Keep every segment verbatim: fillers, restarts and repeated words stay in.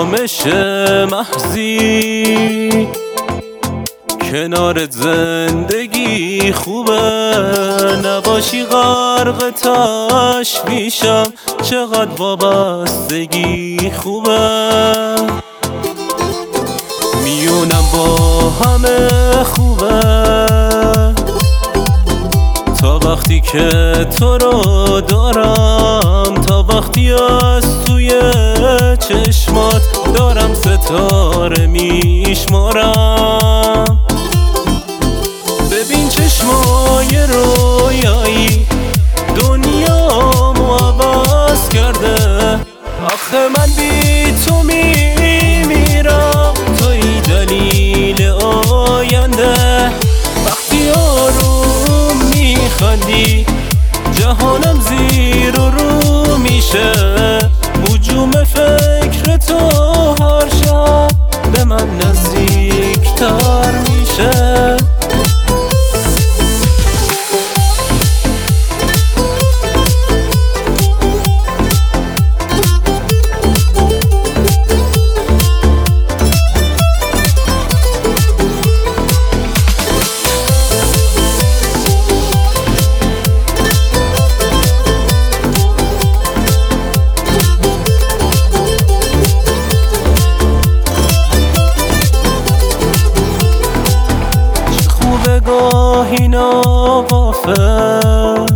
آرامش محضی کنارت زندگی خوبه، نباشی غرق تشویشم چقدر وابستگی خوبه. میونم با همه خوبه تا وقتی که تو رو دارم، تا وقتی از توی چشمات دارم ستاره میشمارم. ببین چشمای رویایی دنیامو عوض کرده، آخه من بی تو میمیرم، توی دلیل آینده. وقتی آروم میخندی جهانم زیر و رو میشه، هجوم فکر تو هر شب به من نزدیکتر میشه. گاهی ناقافه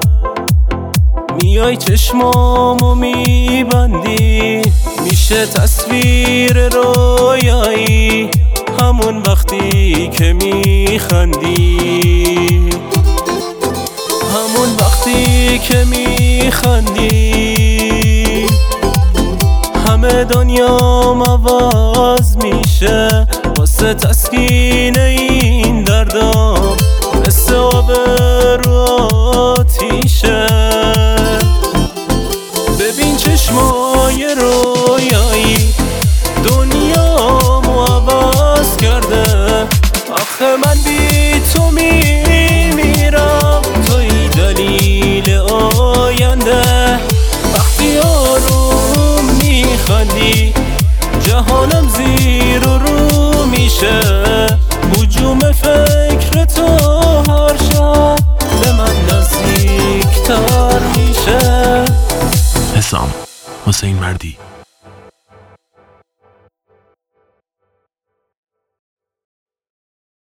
میای چشمامو میبندی، میشه تصویر رویایی همون وقتی که میخندی، همون وقتی که میخندی همه دنیام عوض میشه واسه تسکین این دردام، مثل آب رو آتیشه. ببین چشمای رویایی دنیامو عوض کرده، آخه من بی تو میمیرم، توی دلیل آینده. وقتی آروم میخندی جهانم زیر و رو میشه، هجوم فکر تو هر شب به من نزدیکتر میشه. حسام حسین مردی.